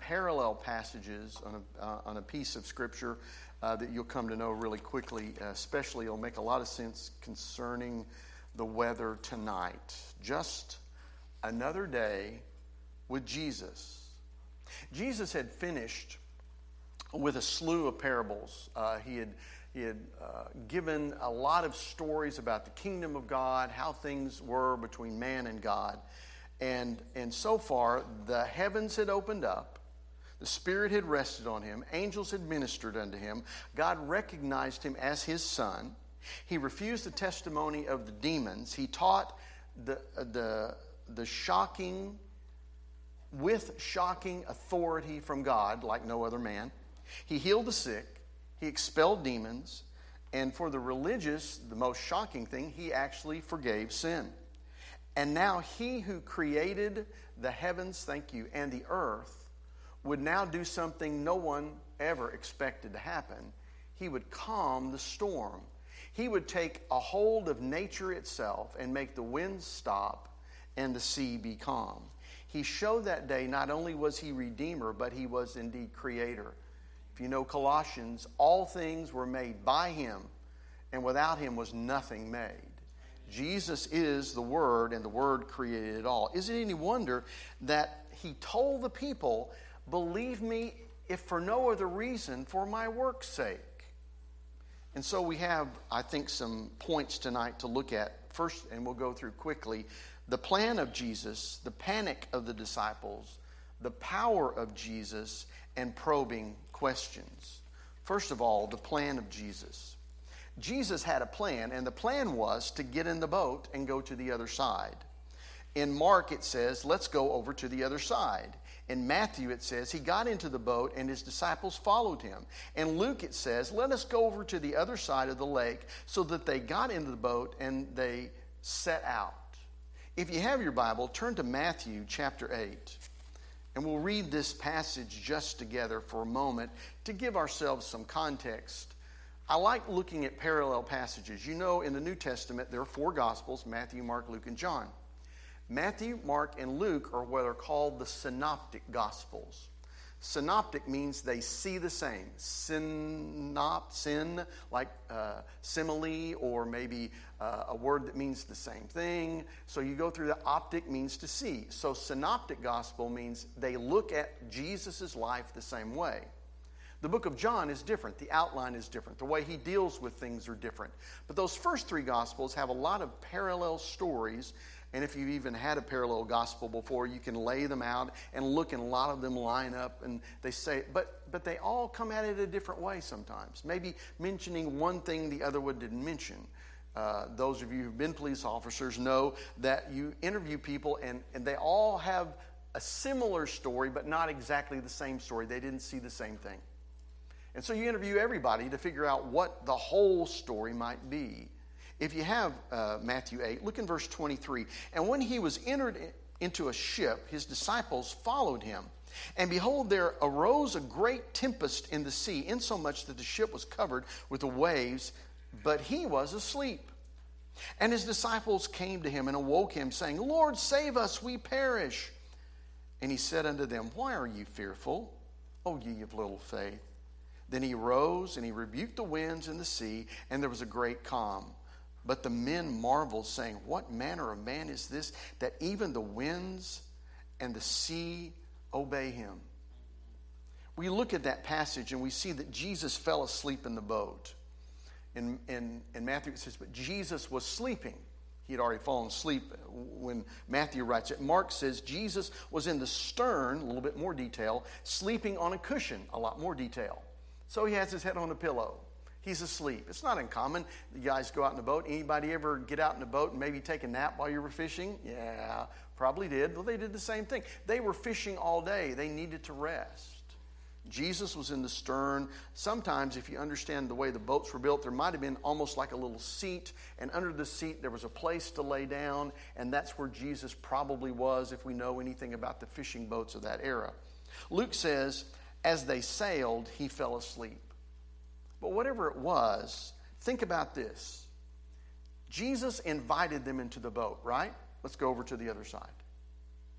parallel passages on a piece of Scripture that you'll come to know really quickly. Especially, it'll make a lot of sense concerning the weather tonight. Just another day with Jesus. Jesus had finished with a slew of parables. He had given a lot of stories about the kingdom of God, how things were between man and God. And so far, the heavens had opened up. The Spirit had rested on him. Angels had ministered unto him. God recognized him as his son. He refused the testimony of the demons. He taught the shocking, with shocking authority from God like no other man. He healed the sick. He expelled demons. And for the religious, the most shocking thing, he actually forgave sin. And now he who created the heavens, thank you, and the earth would now do something no one ever expected to happen. He would calm the storm. He would take a hold of nature itself and make the winds stop and the sea be calm. He showed that day not only was he Redeemer, but he was indeed Creator. If you know Colossians, all things were made by him, and without him was nothing made. Jesus is the Word, and the Word created it all. Is it any wonder that he told the people, believe me, if for no other reason, for my work's sake? And so we have, I think, some points tonight to look at. First, and we'll go through quickly, the plan of Jesus, the panic of the disciples, the power of Jesus, and probing questions. First of all, the plan of Jesus. Jesus had a plan, and the plan was to get in the boat and go to the other side. In Mark, it says, let's go over to the other side. In Matthew, it says, he got into the boat and his disciples followed him. In Luke, it says, let us go over to the other side of the lake, so that they got into the boat and they set out. If you have your Bible, turn to Matthew chapter 8. And we'll read this passage just together for a moment to give ourselves some context. I like looking at parallel passages. You know, in the New Testament, there are 4 Gospels: Matthew, Mark, Luke, and John. Matthew, Mark, and Luke are what are called the Synoptic Gospels. Synoptic means they see the same. Sin, like simile, or maybe a word that means the same thing. So you go through the optic means to see. So Synoptic Gospel means they look at Jesus' life the same way. The book of John is different. The outline is different. The way he deals with things are different. But those first 3 Gospels have a lot of parallel stories. And if you've even had a parallel gospel before, you can lay them out and look, and a lot of them line up. And they say, but they all come at it a different way sometimes. Maybe mentioning one thing the other one didn't mention. Those of you who've been police officers know that you interview people and they all have a similar story, but not exactly the same story. They didn't see the same thing. And so you interview everybody to figure out what the whole story might be. If you have Matthew 8, look in verse 23. And when he was entered into a ship, his disciples followed him. And behold, there arose a great tempest in the sea, insomuch that the ship was covered with the waves, but he was asleep. And his disciples came to him and awoke him, saying, Lord, save us, we perish. And he said unto them, Why are you fearful, O ye of little faith? Then he rose and he rebuked the winds and the sea, and there was a great calm. But the men marveled, saying, What manner of man is this, that even the winds and the sea obey him? We look at that passage and we see that Jesus fell asleep in the boat. In Matthew it says, but Jesus was sleeping. He had already fallen asleep when Matthew writes it. Mark says Jesus was in the stern, a little bit more detail, sleeping on a cushion, a lot more detail. So he has his head on a pillow. He's asleep. It's not uncommon. You guys go out in a boat. Anybody ever get out in a boat and maybe take a nap while you were fishing? Yeah, probably did. Well, they did the same thing. They were fishing all day. They needed to rest. Jesus was in the stern. Sometimes, if you understand the way the boats were built, there might have been almost like a little seat, and under the seat there was a place to lay down, and that's where Jesus probably was, if we know anything about the fishing boats of that era. Luke says, as they sailed, he fell asleep. But whatever it was, think about this. Jesus invited them into the boat, right? Let's go over to the other side.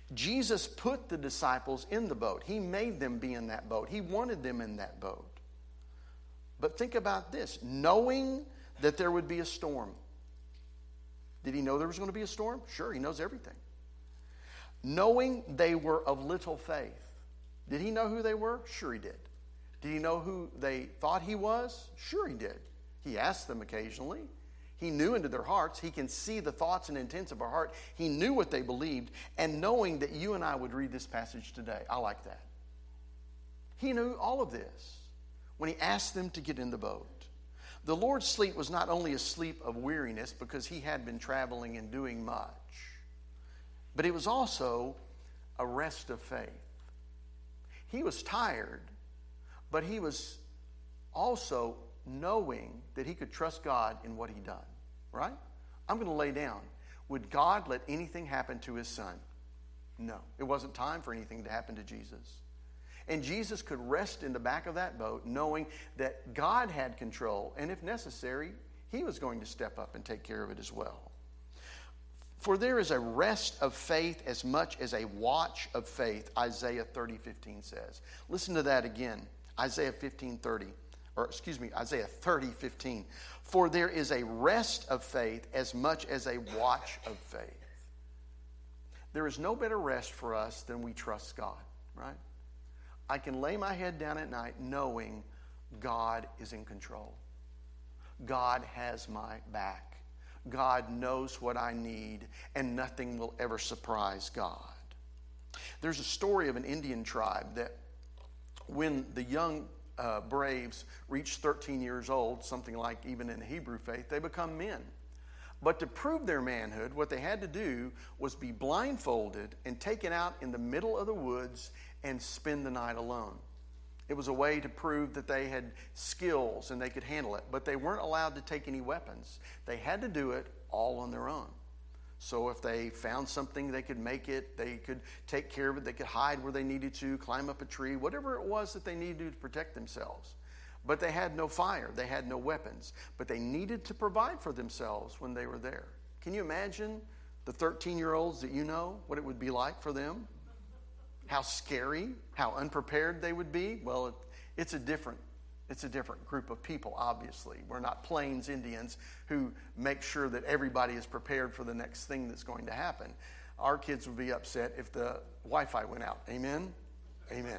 Jesus put the disciples in the boat. He made them be in that boat. He wanted them in that boat. But think about this, knowing that there would be a storm. Did he know there was going to be a storm? Sure, he knows everything. Knowing they were of little faith. Did he know who they were? Sure he did. Did he know who they thought he was? Sure he did. He asked them occasionally. He knew into their hearts. He can see the thoughts and intents of our heart. He knew what they believed. And knowing that you and I would read this passage today, I like that. He knew all of this when he asked them to get in the boat. The Lord's sleep was not only a sleep of weariness because he had been traveling and doing much, but it was also a rest of faith. He was tired, but he was also knowing that he could trust God in what he'd done, right? I'm going to lay down. Would God let anything happen to his son? No. It wasn't time for anything to happen to Jesus. And Jesus could rest in the back of that boat knowing that God had control, and if necessary, he was going to step up and take care of it as well. For there is a rest of faith as much as a watch of faith, Isaiah 30:15 says. Listen to that again, Isaiah 30:15. For there is a rest of faith as much as a watch of faith. There is no better rest for us than we trust God, right? I can lay my head down at night knowing God is in control. God has my back. God knows what I need, and nothing will ever surprise God. There's a story of an Indian tribe that when the young braves reach 13 years old, something like even in the Hebrew faith, they become men. But to prove their manhood, what they had to do was be blindfolded and taken out in the middle of the woods and spend the night alone. It was a way to prove that they had skills and they could handle it. But they weren't allowed to take any weapons. They had to do it all on their own. So if they found something, they could make it. They could take care of it. They could hide where they needed to, climb up a tree, whatever it was that they needed to do to protect themselves. But they had no fire. They had no weapons. But they needed to provide for themselves when they were there. Can you imagine the 13-year-olds that you know, what it would be like for them? How scary, how unprepared they would be? Well, it's a different group of people, obviously. We're not Plains Indians who make sure that everybody is prepared for the next thing that's going to happen. Our kids would be upset if the Wi-Fi went out. Amen? Amen.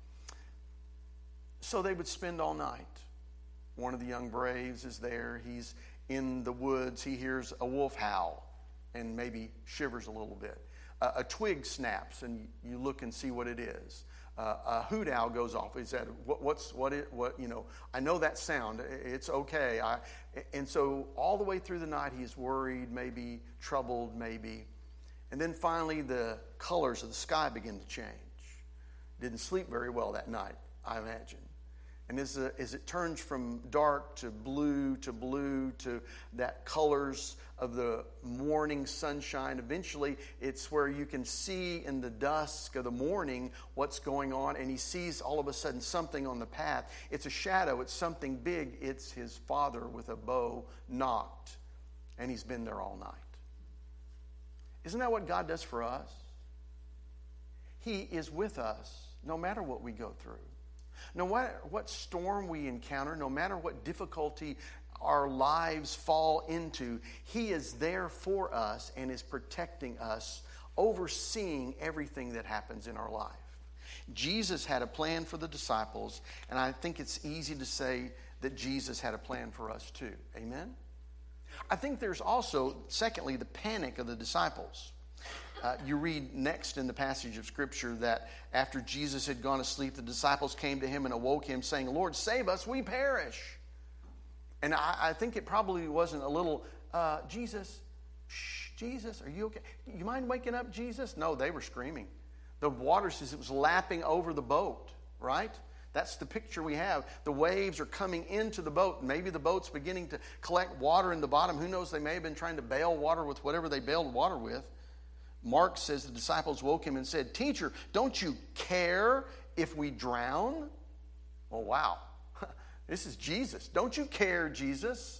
So they would spend all night. One of the young braves is there. He's in the woods. He hears a wolf howl and maybe shivers a little bit. A twig snaps and you look and see what it is. A hoot owl goes off. Is that what you know? I know that sound. It's okay. And so all the way through the night, he's worried, maybe troubled, maybe, and then finally the colors of the sky begin to change. Didn't sleep very well that night, I imagine. And as it turns from dark to blue to that colors of the morning sunshine, eventually it's where you can see in the dusk of the morning what's going on, and he sees all of a sudden something on the path. It's a shadow. It's something big. It's his father with a bow knocked, and he's been there all night. Isn't that what God does for us? He is with us no matter what we go through. No matter what storm we encounter, no matter what difficulty our lives fall into, he is there for us and is protecting us, overseeing everything that happens in our life. Jesus had a plan for the disciples, and I think it's easy to say that Jesus had a plan for us too. Amen? I think there's also, secondly, the panic of the disciples. You read next in the passage of Scripture that after Jesus had gone to sleep, the disciples came to him and awoke him, saying, "Lord, save us, we perish." And I think it probably wasn't a little, Jesus, are you okay? You mind waking up, Jesus? No, they were screaming. The water says it was lapping over the boat, right? That's the picture we have. The waves are coming into the boat. Maybe the boat's beginning to collect water in the bottom. Who knows? They may have been trying to bail water with whatever they bailed water with. Mark says the disciples woke him and said, "Teacher, don't you care if we drown?" Oh, wow. This is Jesus. Don't you care, Jesus?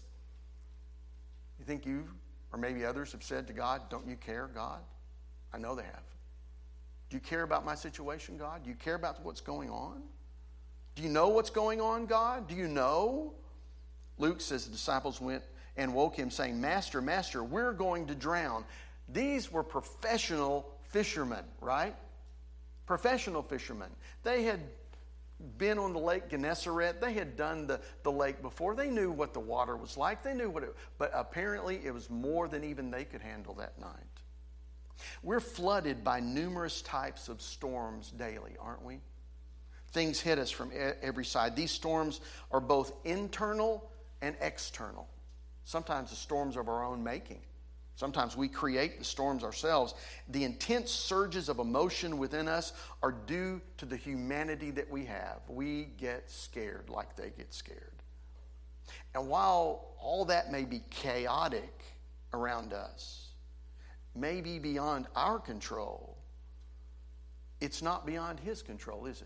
You think you or maybe others have said to God, "Don't you care, God?" I know they have. Do you care about my situation, God? Do you care about what's going on? Do you know what's going on, God? Do you know? Luke says the disciples went and woke him, saying, Master, Master, we're going to drown. These were professional fishermen, right? Professional fishermen. They had been on the Lake Gennesaret. They had done the lake before. They knew what the water was like. They knew what it, but apparently it was more than even they could handle that night. We're flooded by numerous types of storms daily, aren't we? Things hit us from every side. These storms are both internal and external. Sometimes the storms of our own making. Sometimes we create the storms ourselves. The intense surges of emotion within us are due to the humanity that we have. We get scared like they get scared. And while all that may be chaotic around us, may be beyond our control, it's not beyond His control, is it?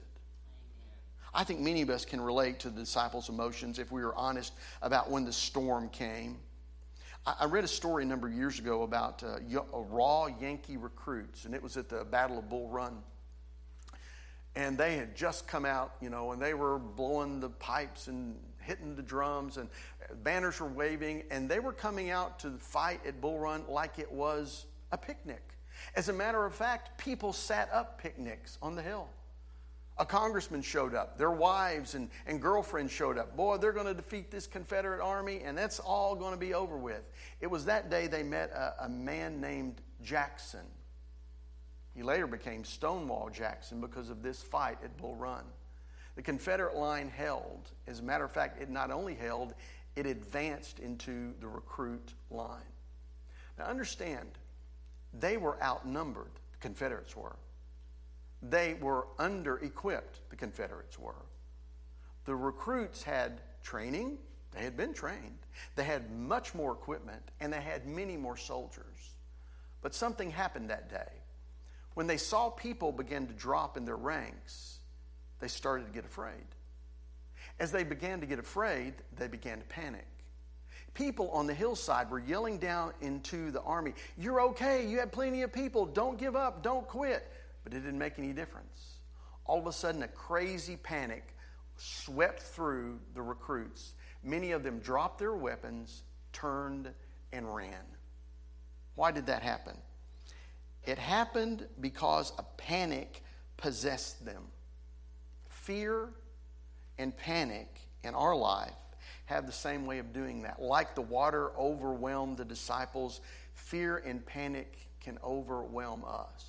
I think many of us can relate to the disciples' emotions if we were honest about when the storm came. I read a story a number of years ago about raw Yankee recruits, and it was at the Battle of Bull Run. And they had just come out, and they were blowing the pipes and hitting the drums, and banners were waving, and they were coming out to fight at Bull Run like it was a picnic. As a matter of fact, people sat up picnics on the hill. A congressman showed up. Their wives and girlfriends showed up. Boy, they're going to defeat this Confederate army, and that's all going to be over with. It was that day they met a man named Jackson. He later became Stonewall Jackson because of this fight at Bull Run. The Confederate line held. As a matter of fact, it not only held, it advanced into the recruit line. Now understand, they were outnumbered, the Confederates were. They were under-equipped, the Confederates were. The recruits had training. They had been trained. They had much more equipment, and they had many more soldiers. But something happened that day. When they saw people begin to drop in their ranks, they started to get afraid. As they began to get afraid, they began to panic. People on the hillside were yelling down into the army, "You're okay, you have plenty of people, don't give up, don't quit." But it didn't make any difference. All of a sudden, a crazy panic swept through the recruits. Many of them dropped their weapons, turned, and ran. Why did that happen? It happened because a panic possessed them. Fear and panic in our life have the same way of doing that. Like the water overwhelmed the disciples, fear and panic can overwhelm us.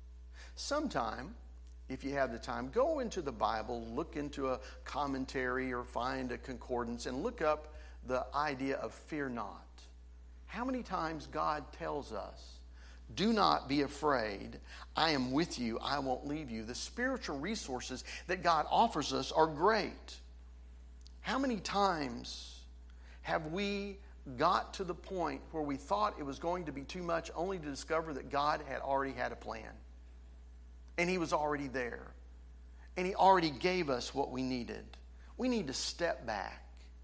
Sometime, if you have the time, go into the Bible, look into a commentary or find a concordance and look up the idea of fear not. How many times God tells us, do not be afraid, I am with you, I won't leave you. The spiritual resources that God offers us are great. How many times have we got to the point where we thought it was going to be too much only to discover that God had already had a plan? And He was already there. And He already gave us what we needed. We need to step back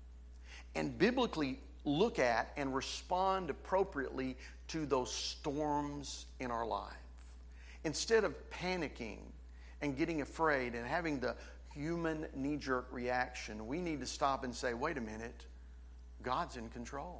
and biblically look at and respond appropriately to those storms in our life. Instead of panicking and getting afraid and having the human knee-jerk reaction, we need to stop and say, wait a minute, God's in control.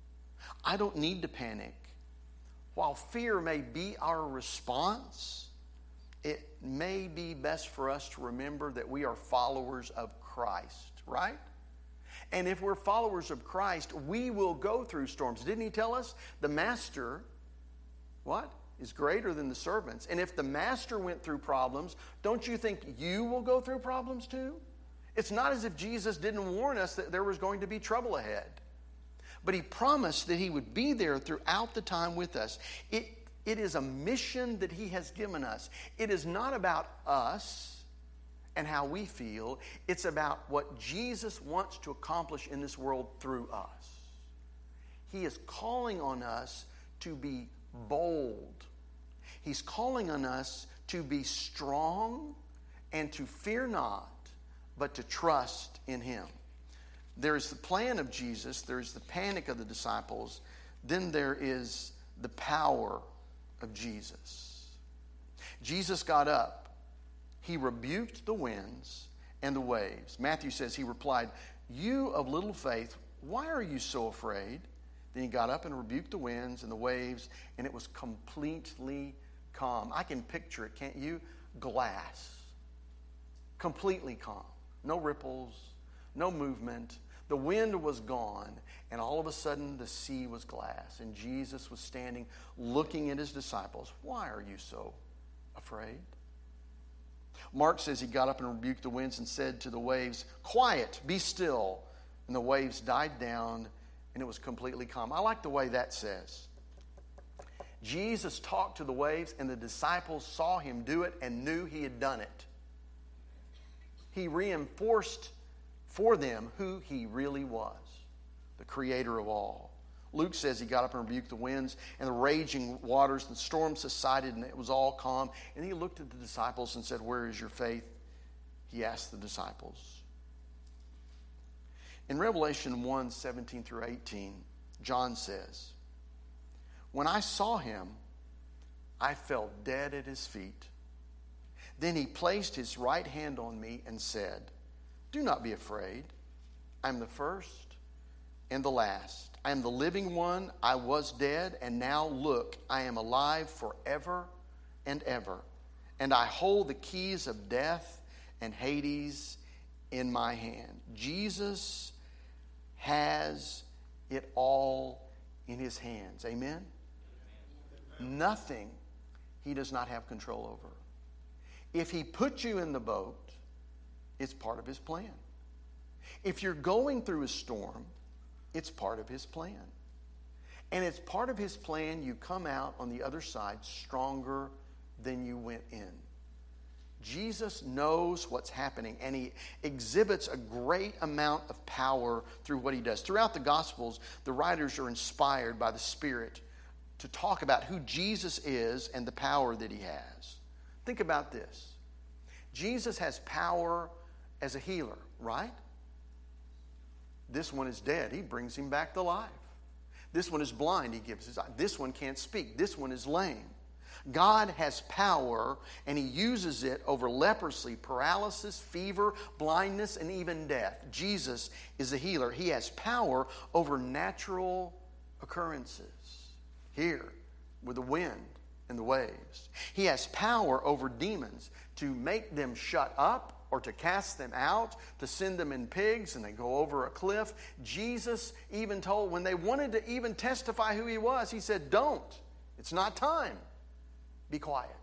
I don't need to panic. While fear may be our response, it may be best for us to remember that we are followers of Christ, right? And if we're followers of Christ, we will go through storms. Didn't He tell us? The master, what? Is greater than the servants. And if the master went through problems, don't you think you will go through problems too? It's not as if Jesus didn't warn us that there was going to be trouble ahead. But He promised that He would be there throughout the time with us. It is a mission that He has given us. It is not about us and how we feel. It's about what Jesus wants to accomplish in this world through us. He is calling on us to be bold. He's calling on us to be strong and to fear not, but to trust in Him. There's the plan of Jesus. There's the panic of the disciples. Then there is the power of Jesus. Jesus got up. He rebuked the winds and the waves. Matthew says he replied, "You of little faith, why are you so afraid?" Then he got up and rebuked the winds and the waves, and it was completely calm. I can picture it, can't you? Glass. Completely calm. No ripples, no movement. The wind was gone, and all of a sudden the sea was glass. And Jesus was standing looking at his disciples. "Why are you so afraid?" Mark says he got up and rebuked the winds and said to the waves, "Quiet, be still." And the waves died down, and it was completely calm. I like the way that says. Jesus talked to the waves, and the disciples saw him do it and knew he had done it. He reinforced for them who he really was, the creator of all. Luke says he got up and rebuked the winds and the raging waters, and the storm subsided, and it was all calm. And he looked at the disciples and said, "Where is your faith?" He asked the disciples. In Revelation 1:17 through 18, John says, "When I saw him, I fell dead at his feet. Then he placed his right hand on me and said, 'Do not be afraid. I am the first and the last. I am the living one. I was dead, and now look, I am alive forever and ever. And I hold the keys of death and Hades in my hand.'" Jesus has it all in his hands. Amen? Nothing he does not have control over. If he put you in the boat, it's part of his plan. If you're going through a storm, it's part of his plan. And it's part of his plan you come out on the other side stronger than you went in. Jesus knows what's happening, and he exhibits a great amount of power through what he does. Throughout the Gospels, the writers are inspired by the Spirit to talk about who Jesus is and the power that he has. Think about this. Jesus has power as a healer, right? This one is dead. He brings him back to life. This one is blind. He gives his eye. This one can't speak. This one is lame. God has power, and he uses it over leprosy, paralysis, fever, blindness, and even death. Jesus is a healer. He has power over natural occurrences. Here, with the wind and the waves. He has power over demons to make them shut up or to cast them out, to send them in pigs and they go over a cliff. Jesus even told, when they wanted to even testify who he was, he said, "Don't. It's not time. Be quiet."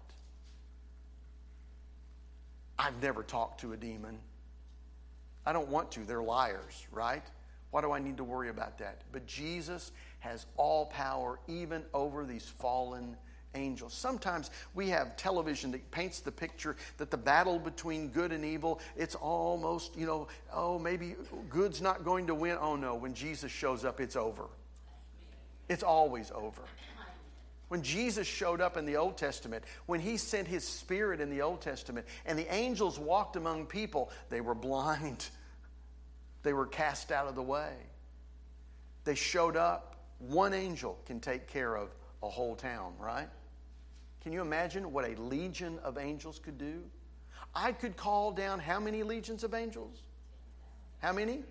I've never talked to a demon. I don't want to. They're liars, right? Why do I need to worry about that? But Jesus has all power even over these fallen angels. Sometimes we have television that paints the picture that the battle between good and evil, it's almost, maybe good's not going to win. Oh no, when Jesus shows up, it's over. It's always over. When Jesus showed up in the Old Testament, when he sent his Spirit in the Old Testament, and the angels walked among people, they were blind. They were cast out of the way. They showed up. One angel can take care of a whole town, right? Can you imagine what a legion of angels could do? I could call down how many legions of angels? How many?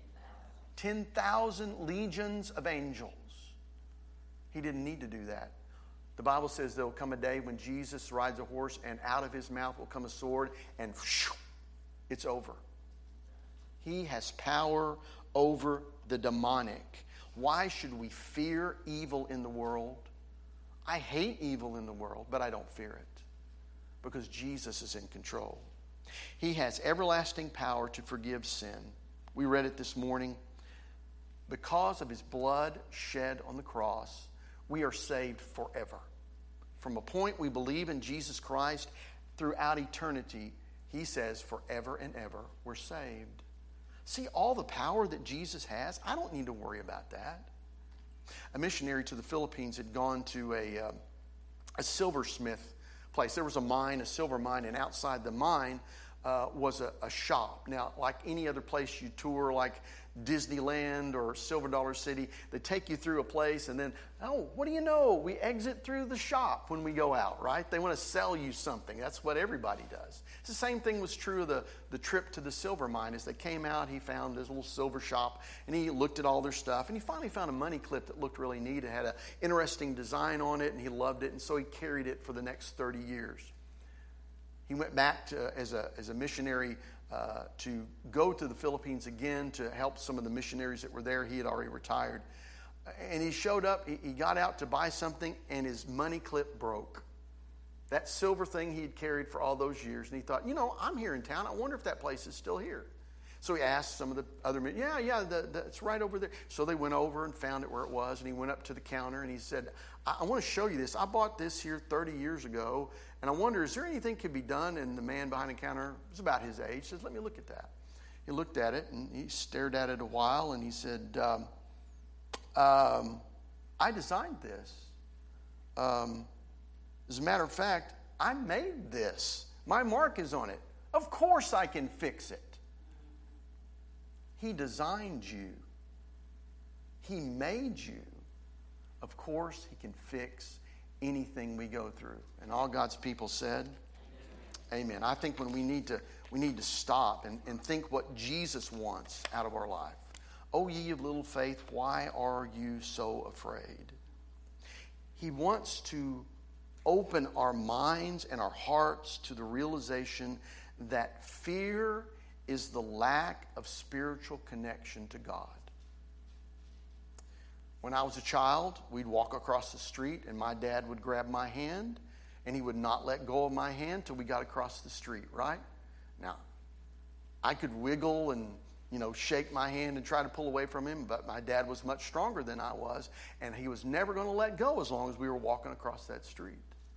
10,000 legions of angels. He didn't need to do that. The Bible says there will come a day when Jesus rides a horse and out of his mouth will come a sword and it's over. He has power over the demonic. Why should we fear evil in the world? I hate evil in the world, but I don't fear it because Jesus is in control. He has everlasting power to forgive sin. We read it this morning. Because of his blood shed on the cross, we are saved forever. From a point we believe in Jesus Christ throughout eternity, he says forever and ever we're saved. See all the power that Jesus has? I don't need to worry about that. A missionary to the Philippines had gone to a silversmith place. There was a mine, a silver mine, and outside the mine, was a shop. Now, like any other place you tour, like Disneyland or Silver Dollar City, they take you through a place and then, oh, what do you know? We exit through the shop when we go out, right? They want to sell you something. That's what everybody does. It's the same thing was true of the trip to the silver mine. As they came out, he found this little silver shop and he looked at all their stuff and he finally found a money clip that looked really neat. It had an interesting design on it and he loved it, and so he carried it for the next 30 years. He went back to, as a missionary to go to the Philippines again to help some of the missionaries that were there. He had already retired. And he showed up, he got out to buy something, and his money clip broke. That silver thing he had carried for all those years. And he thought, I'm here in town. I wonder if that place is still here. So he asked some of the other men, it's right over there. So they went over and found it where it was, and he went up to the counter and he said, I want to show you this. I bought this here 30 years ago, and I wonder, is there anything could be done? And the man behind the counter was about his age, says, let me look at that. He looked at it, and he stared at it a while, and he said, I designed this. As a matter of fact, I made this. My mark is on it. Of course I can fix it. He designed you. He made you. Of course, he can fix anything we go through. And all God's people said, Amen. I think when we need to stop and think what Jesus wants out of our life. O ye of little faith, why are you so afraid? He wants to open our minds and our hearts to the realization that fear is the lack of spiritual connection to God. When I was a child, we'd walk across the street and my dad would grab my hand and he would not let go of my hand till we got across the street, right? Now, I could wiggle and, shake my hand and try to pull away from him, but my dad was much stronger than I was, and he was never going to let go as long as we were walking across that street.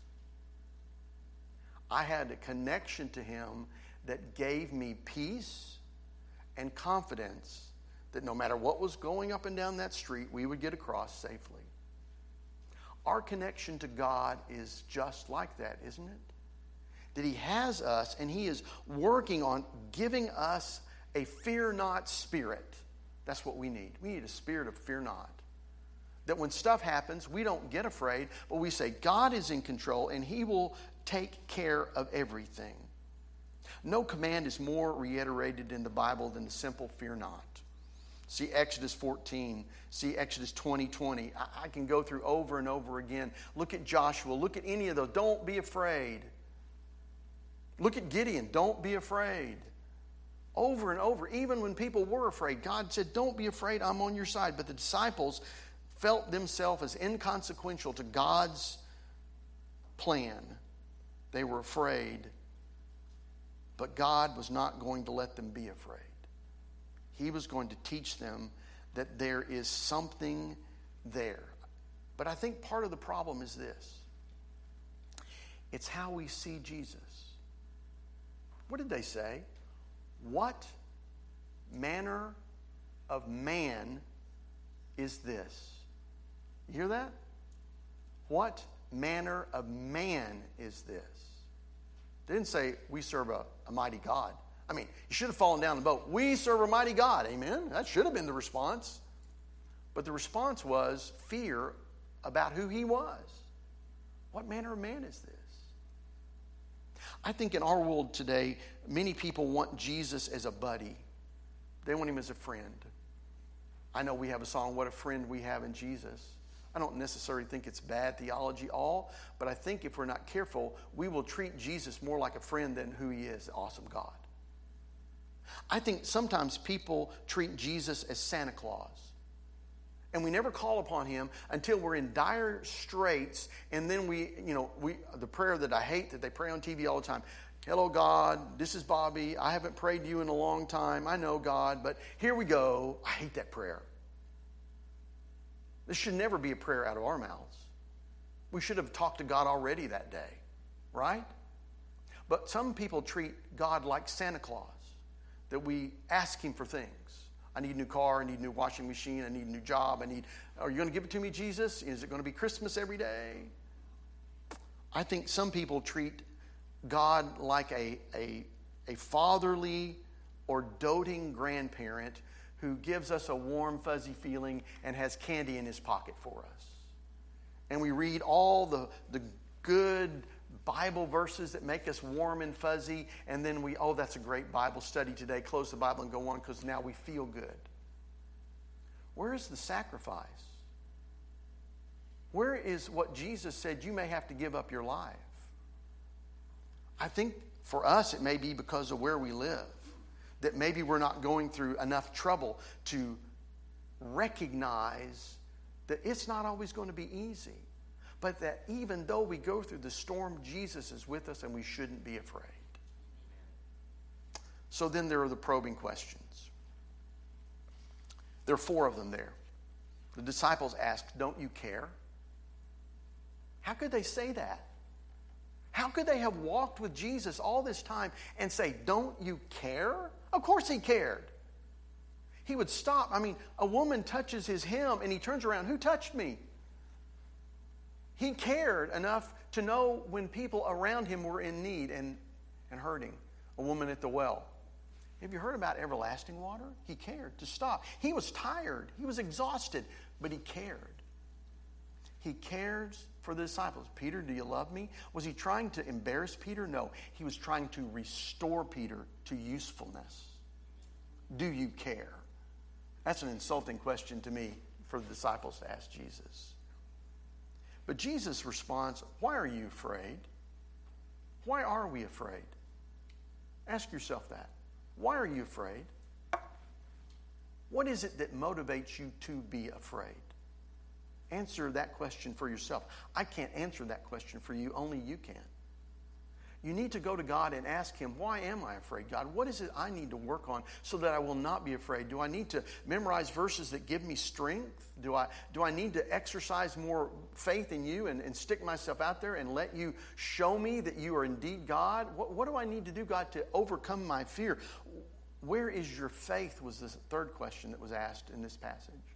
I had a connection to him that gave me peace and confidence that no matter what was going up and down that street, we would get across safely. Our connection to God is just like that, isn't it? That he has us and he is working on giving us a fear not spirit. That's what we need. We need a spirit of fear not. That when stuff happens, we don't get afraid, but we say, God is in control and he will take care of everything. No command is more reiterated in the Bible than the simple fear not. See Exodus 14. See Exodus 20:20. I can go through over and over again. Look at Joshua. Look at any of those. Don't be afraid. Look at Gideon. Don't be afraid. Over and over. Even when people were afraid, God said, don't be afraid. I'm on your side. But the disciples felt themselves as inconsequential to God's plan. They were afraid. But God was not going to let them be afraid. He was going to teach them that there is something there. But I think part of the problem is this. It's how we see Jesus. What did they say? What manner of man is this? You hear that? What manner of man is this? They didn't say, we serve a mighty God. I mean, you should have fallen down the boat. We serve a mighty God. Amen? That should have been the response. But the response was fear about who he was. What manner of man is this? I think in our world today, many people want Jesus as a buddy. They want him as a friend. I know we have a song, What a Friend We Have in Jesus. I don't necessarily think it's bad theology all, but I think if we're not careful, we will treat Jesus more like a friend than who he is, awesome God. I think sometimes people treat Jesus as Santa Claus. And we never call upon him until we're in dire straits. And then the prayer that I hate that they pray on TV all the time. Hello, God, this is Bobby. I haven't prayed to you in a long time. I know, God, but here we go. I hate that prayer. This should never be a prayer out of our mouths. We should have talked to God already that day, right? But some people treat God like Santa Claus, that we ask him for things. I need a new car, I need a new washing machine, I need a new job, are you going to give it to me, Jesus? Is it going to be Christmas every day? I think some people treat God like a a fatherly or doting grandparent who gives us a warm, fuzzy feeling and has candy in his pocket for us. And we read all the good Bible verses that make us warm and fuzzy, and then that's a great Bible study today. Close the Bible and go on because now we feel good. Where is the sacrifice? Where is what Jesus said you may have to give up your life? I think for us it may be because of where we live, that maybe we're not going through enough trouble to recognize that it's not always going to be easy. But that even though we go through the storm, Jesus is with us and we shouldn't be afraid. So then there are the probing questions. There are 4 of them there. The disciples asked, "Don't you care?" How could they say that? How could they have walked with Jesus all this time and say, "Don't you care?" Of course he cared. He would stop. I mean, a woman touches his hem and he turns around, "Who touched me?" He cared enough to know when people around him were in need and hurting. A woman at the well. Have you heard about everlasting water? He cared to stop. He was tired. He was exhausted, but he cared. He cares for the disciples. "Peter, do you love me?" Was he trying to embarrass Peter? No. He was trying to restore Peter to usefulness. Do you care? That's an insulting question to me for the disciples to ask Jesus. But Jesus responds, "Why are you afraid?" Why are we afraid? Ask yourself that. Why are you afraid? What is it that motivates you to be afraid? Answer that question for yourself. I can't answer that question for you. Only you can. You need to go to God and ask Him, "Why am I afraid, God? What is it I need to work on so that I will not be afraid? Do I need to memorize verses that give me strength? Do I need to exercise more faith in you and stick myself out there and let you show me that you are indeed God? What do I need to do, God, to overcome my fear?" Where is your faith was the 3rd question that was asked in this passage.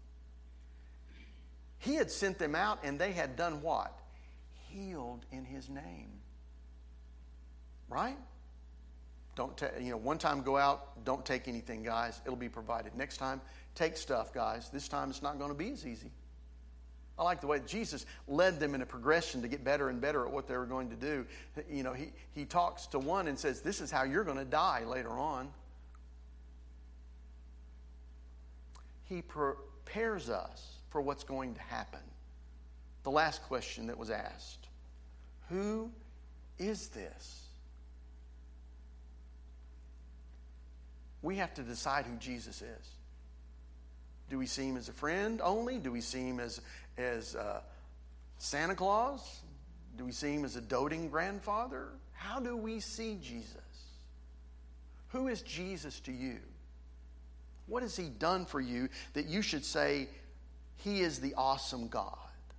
He had sent them out and they had done what? Healed in His name. Right? One time go out, don't take anything, guys. It'll be provided. Next time, take stuff, guys. This time it's not going to be as easy. I like the way Jesus led them in a progression to get better and better at what they were going to do. He talks to one and says, "This is how you're going to die later on." He prepares us for what's going to happen. The last question that was asked, who is this? We have to decide who Jesus is. Do we see Him as a friend only? Do we see Him as Santa Claus? Do we see Him as a doting grandfather? How do we see Jesus? Who is Jesus to you? What has He done for you that you should say, He is the awesome God?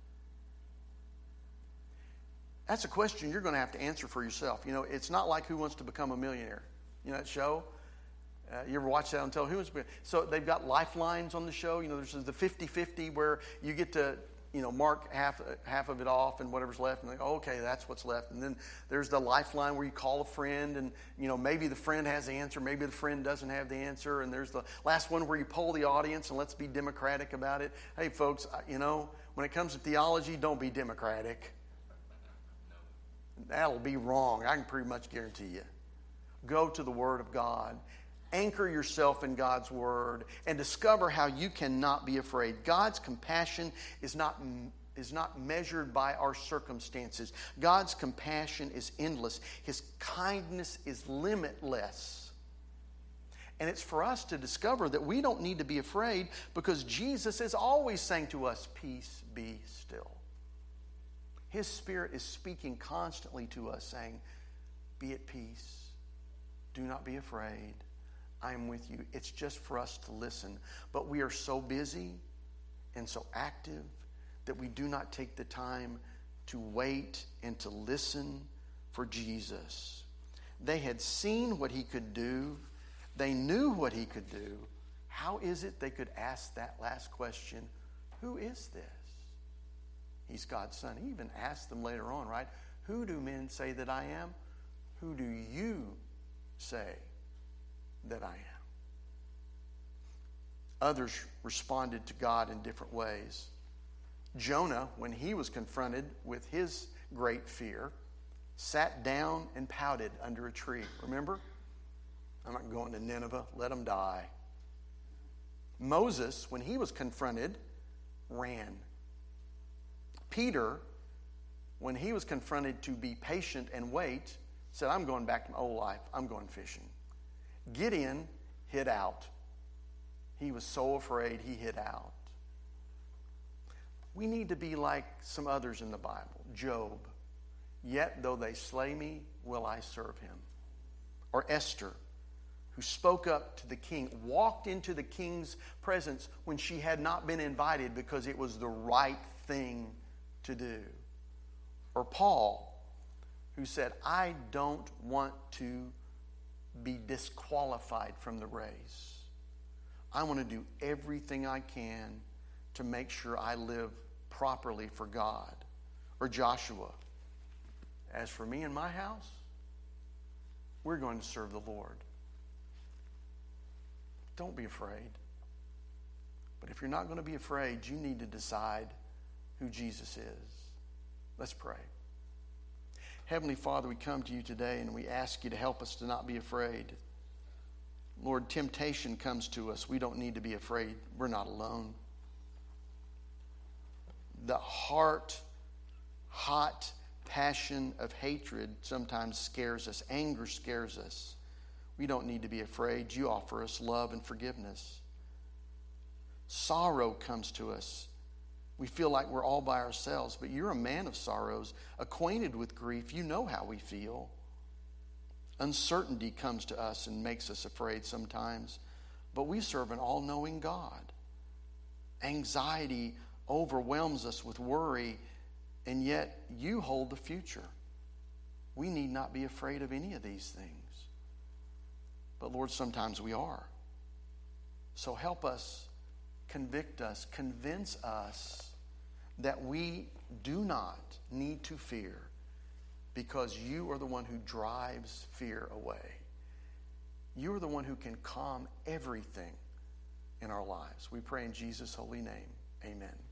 That's a question you're going to have to answer for yourself. It's not like Who Wants to Become a Millionaire. That show? You ever watch that on television? So they've got lifelines on the show. There's the 50-50 where you get to, mark half of it off and whatever's left. And okay, that's what's left. And then there's the lifeline where you call a friend and, maybe the friend has the answer. Maybe the friend doesn't have the answer. And there's the last one where you poll the audience and let's be democratic about it. Hey, folks, when it comes to theology, don't be democratic. That'll be wrong. I can pretty much guarantee you. Go to the Word of God. Anchor yourself in God's Word and discover how you cannot be afraid. God's compassion is not measured by our circumstances. God's compassion is endless. His kindness is limitless. And it's for us to discover that we don't need to be afraid because Jesus is always saying to us, "Peace, be still." His Spirit is speaking constantly to us saying, "Be at peace. Do not be afraid. I am with you." It's just for us to listen. But we are so busy and so active that we do not take the time to wait and to listen for Jesus. They had seen what He could do. They knew what He could do. How is it they could ask that last question, "Who is this?" He's God's Son. He even asked them later on, right? "Who do men say that I am? Who do you say that I am? Others responded to God in different ways. Jonah, when he was confronted with his great fear, sat down and pouted under a tree. Remember? I'm not going to Nineveh. Let them die. Moses, when he was confronted, ran. Peter, when he was confronted to be patient and wait, said, I'm going back to my old life. I'm going fishing. Gideon hid out. He was so afraid he hid out. We need to be like some others in the Bible. Job, yet though they slay me, will I serve him. Or Esther, who spoke up to the king, walked into the king's presence when she had not been invited because it was the right thing to do. Or Paul, who said, I don't want to be disqualified from the race. I want to do everything I can to make sure I live properly for God. Or Joshua, as for me and my house, we're going to serve the Lord. Don't be afraid. But if you're not going to be afraid, you need to decide who Jesus is. Let's pray. Heavenly Father, we come to you today and we ask you to help us to not be afraid. Lord, temptation comes to us. We don't need to be afraid. We're not alone. The hot passion of hatred sometimes scares us. Anger scares us. We don't need to be afraid. You offer us love and forgiveness. Sorrow comes to us. We feel like we're all by ourselves, but you're a man of sorrows, acquainted with grief. You know how we feel. Uncertainty comes to us and makes us afraid sometimes, but we serve an all-knowing God. Anxiety overwhelms us with worry, and yet you hold the future. We need not be afraid of any of these things. But Lord, sometimes we are. So help us, convict us, convince us that we do not need to fear, because you are the one who drives fear away. You are the one who can calm everything in our lives. We pray in Jesus' holy name. Amen.